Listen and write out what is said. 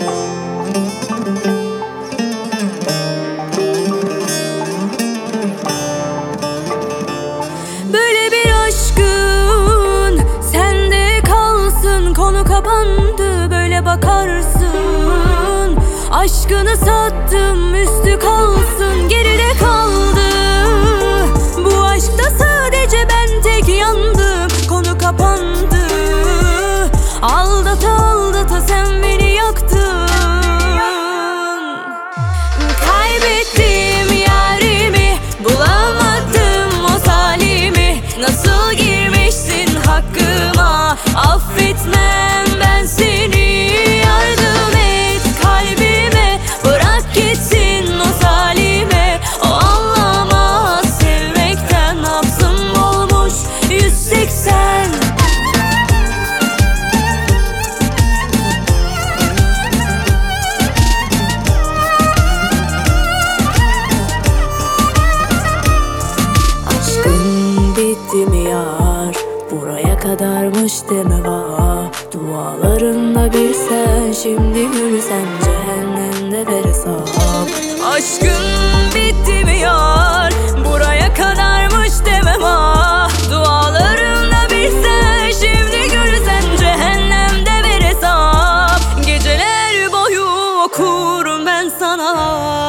Böyle bir aşkın sende kalsın, konu kapandı, böyle bakarsın. Aşkını sattım, üstü kalsın, geride kaldı. Bu aşkta sadece ben tek yandım, konu kapandı. Aldata aldata sen beni yaktın. Kaybettim yarimi, bulamadım o salimi. Nasıl girmişsin hakkıma, affetmem ben seni. Yardım et kalbime, bırak gitsin o salime. O anlamaz sevmekten, nabzım olmuş 180. Aşkın bitti mi yar? Buraya kadarmış deme var. Dualarınla bir sen, şimdi gülsen cehennemde ver hesap. Aşkın bitti mi yar? Buraya kadarmış demem ah. Dualarımla bir sen, şimdi gülsen cehennemde ver hesap. Geceler boyu okurum ben sana.